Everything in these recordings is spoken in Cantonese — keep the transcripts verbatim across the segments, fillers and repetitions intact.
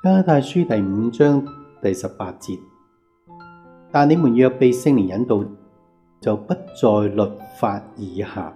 加拉太書第五章第十八節，但你們若被聖靈引導，就不在律法以下。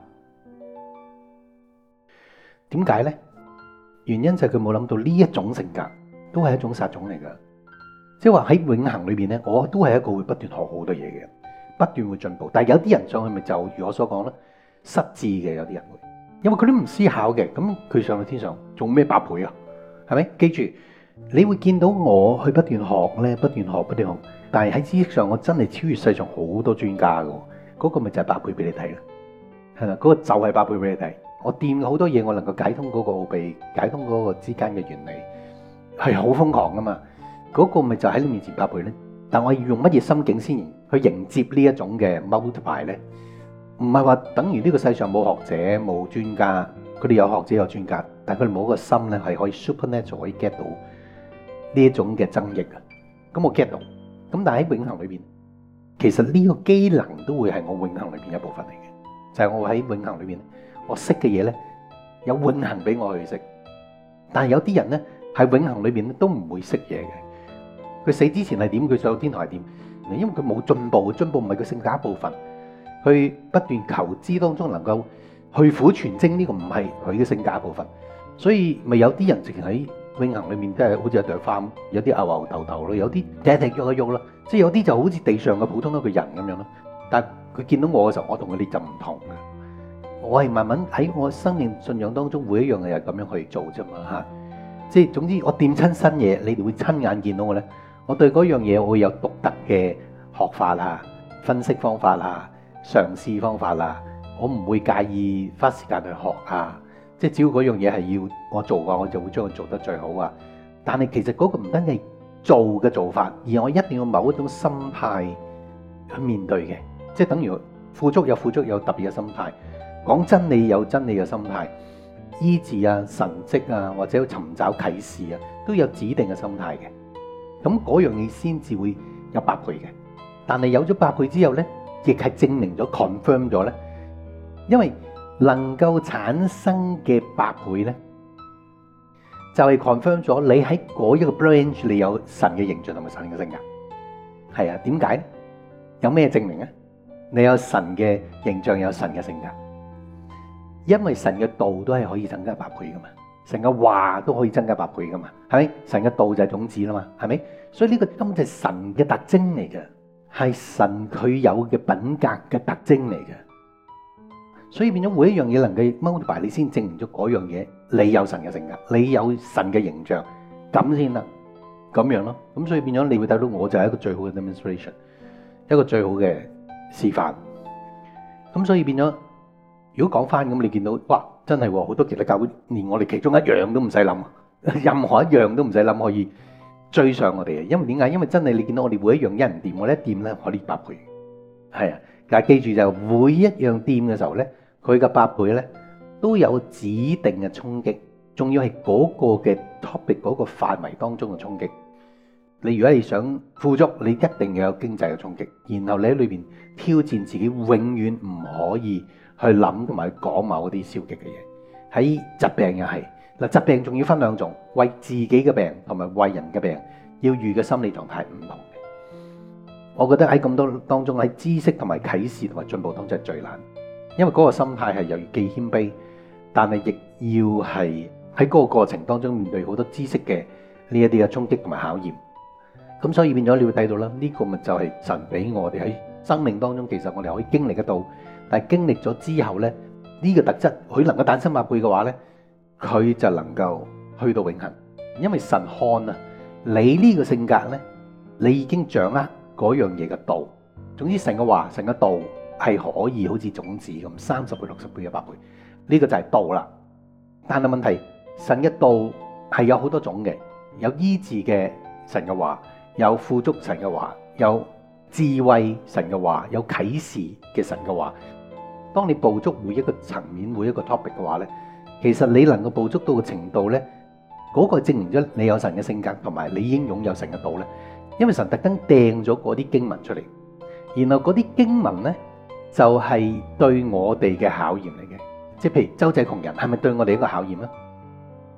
點解呢？原因就係佢冇諗到呢一種性格都係一種殺種嚟㗎。即係話喺永恆裏邊咧，我都係一個會不斷學好多嘢嘅人，不斷會進步。但係有啲人上去咪就如我所講啦，失智嘅有啲人會，因為佢都唔思考嘅。咁佢上去天上做咩百倍啊？係咪？記住，你會見到我去不斷學咧，不斷學不斷學。但係喺知識上，我真係超越世上好多專家㗎。嗰個咪就係百倍俾你睇啦，係啦，嗰個就係百倍俾你睇。我掂好多嘢，我能夠解通嗰個奧秘，解通嗰個之間嘅原理，係好瘋狂噶嘛。嗰個咪就喺你面前百倍咧。但我要用乜嘢心境先去迎接呢一種嘅 multiply 咧？唔係話等於呢個世上冇學者冇專家，佢哋有學者有專家，但係佢哋冇一個心咧係可以 supernatural 可以 get 到呢一種嘅增益啊。咁我 get 到，咁但係喺永恆裏邊，其實呢個機能都會係我永恆裏邊一部分嚟嘅，就係我喺永恆裏邊，我識嘅嘢咧有永恆俾我去識，但係有啲人咧喺永恆裏邊都唔會識嘢嘅。佢死之前係點，佢上天堂係點？因為佢冇進步，進步唔係佢性格一部分。佢不斷求知當中能夠去苦全精，呢個唔係佢嘅性格一部分。所以咪有啲人直情喺永恆裏面都係好似一朵花，有啲牛牛頭頭咯，有啲踢踢喐一喐啦。即係有啲就好似地上嘅普通一個人咁樣咯。但係佢見到我嘅時候，我同佢哋就唔同嘅。我係慢慢喺我生命信仰當中，每一樣嘢係咁樣去做啫嘛嚇。即係總之，我掂親新嘢，你哋會親眼見到我咧。我對嗰樣嘢，我會有獨特嘅學法啊、分析方法啊、嘗試方法啊。我唔會介意花時間去學啊。即係只要嗰樣嘢係要我做嘅，我就會將佢做得最好啊。但係其實嗰個唔單係做嘅做法，而我一定要某一種心態去面對嘅。即係等於富足有富足有特別嘅心態，講真理有真理嘅心態，醫治啊、神蹟啊，或者尋找啟示啊，都有指定嘅心態嘅。咁嗰樣嘢先至會有百倍嘅。但係有咗百倍之後呢，亦係證明咗 confirm 咗呢，因為能夠產生嘅百倍呢，就係 confirm 咗你喺嗰一個 branch 你有神嘅形象同埋神嘅性格。係啊，點解呢？有咩證明呢？你有神嘅形象，有神嘅性格，因為神嘅道都係可以增加百倍噶嘛，神嘅話都可以增加百倍噶嘛，係咪？神嘅道就係種子啦嘛，係咪？所以呢個根本就係神嘅特徵嚟嘅，係神佢有嘅品格嘅特徵嚟嘅。所以變咗每一樣嘢能夠 multiply，你先證明咗嗰樣嘢你有神嘅性格，你有神嘅形象，咁先得咁樣咯。咁所以變咗你會睇到我就係一個最好嘅 demonstration， 一個最好嘅示範。咁所以變咗，如果講翻咁，你見到哇，真係好多其他教會連我哋其中一樣都唔使諗，任何一樣都唔使諗可以追上我哋嘅。因為點解？因為真係你見到我哋每一樣一人掂，我哋一掂咧可以百倍。係啊，但係記住就每一樣掂嘅時候咧，佢嘅百倍咧都有指定嘅衝擊，仲要係嗰個嘅 topic 嗰個範圍當中嘅衝擊。你如果你想富足，你一定要有經濟嘅衝擊，然後你喺裏邊挑戰自己，永遠唔可以去諗同埋講某啲消極嘅嘢。喺疾病又係嗱，疾病仲要分兩種，為自己嘅病同埋為人嘅病，要預嘅心理狀態唔同嘅。我覺得喺咁多當中，喺知識同埋啟示同埋進步當中係最難，因為嗰個心態係又要既謙卑，但係亦要係喺嗰個過程當中面對好多知識嘅呢一啲嘅衝擊同埋考驗。咁所以變咗你會睇到啦，呢個咪就係神俾我哋喺生命當中，其實我哋可以經歷得到。但係經歷咗之後咧，呢個特質佢能夠誕生百倍嘅話咧，佢就能夠去到永恆。因為神看啊，你呢個性格咧，你已經掌握嗰樣嘢嘅道。總之神嘅話，神嘅道係可以好似種子咁三十倍、六十倍、一百倍，呢個就係道啦。但係問題，神嘅道係有好多種嘅，有醫治嘅神嘅話。有富足神嘅話，有智慧神嘅話，有啟示嘅神嘅話。當你捕捉每一個層面、每一個 topic 嘅話呢，其實你能夠捕捉到嘅程度呢，嗰個證明咗你有神嘅性格，同埋你已經擁有神嘅道呢。因為神特登掟咗嗰啲經文出嚟，然後嗰啲經文呢，就係對我哋嘅考驗嚟嘅。即係譬如周濟窮人係咪對我哋一個考驗呢？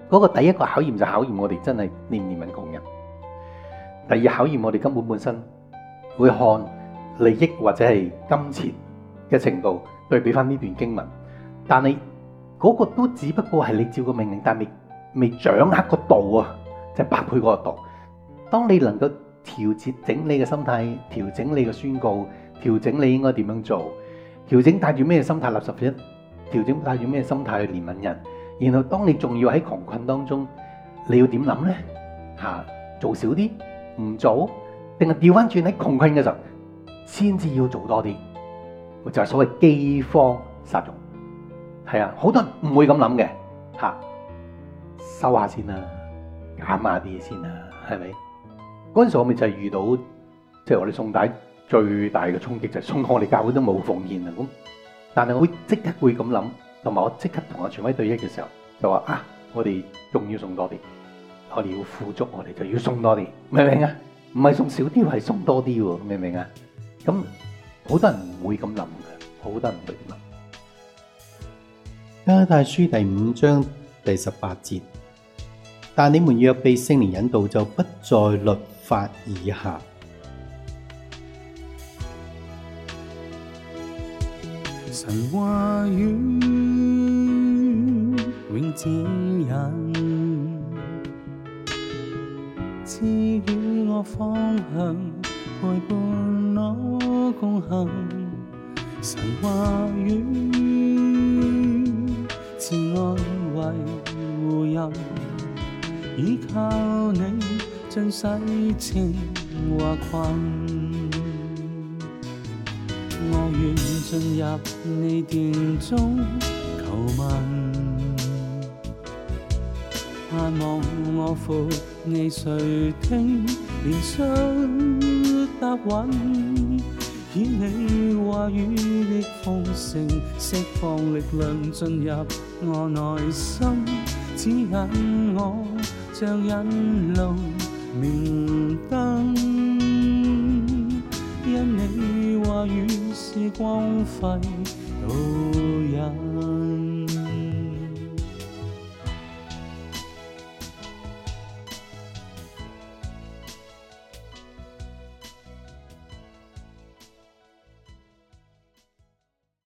嗰個第一個考驗就考驗我哋真係憐唔憐憫窮人。第二考驗我哋根本本身會看利益或者係金錢嘅程度對比翻呢段經文，但係嗰個都只不過係你照個命令，但係未未掌握個度啊，就係百倍嗰個度。當你能夠調節整你嘅心態，調整你嘅宣告，調整你應該點樣做，調整帶住咩心態立十分一，調整帶住咩心態去憐憫人，然後當你仲要喺窮困當中，你要點諗呢？嚇，做少啲，唔做，定係調翻轉喺窮困嘅時候先至要做多啲，就係所謂饑荒殺肉。係啊，好多人唔會咁諗嘅嚇，收下先啦，減下啲先啦，係咪？嗰陣時我咪就係遇到，即係我哋送帶最大嘅衝擊就係送我哋教會都冇奉獻啊咁，但係我會即刻會咁諗，同埋我即刻同阿傳威對弈嘅時候就話啊，我哋仲要送多啲，我哋要富足，我哋就要送多啲，明唔明啊？唔係送少啲，係送多啲喎，明唔明啊？咁好多人唔會咁諗嘅，好多人唔會咁諗。 加拉太書第五章第十八節，但你們若被聖靈引導，就不在律法以下。 神話語永指引，賜予我方向，陪伴我共行。神話語賜安慰護蔭，依靠你盡洗清或困。我願進入你殿中求問，盼望我服你垂聽，連續答允，顯你話語的豐盛，釋放力量進入我內心，指引我像引路明燈，因你話語是光輝導引。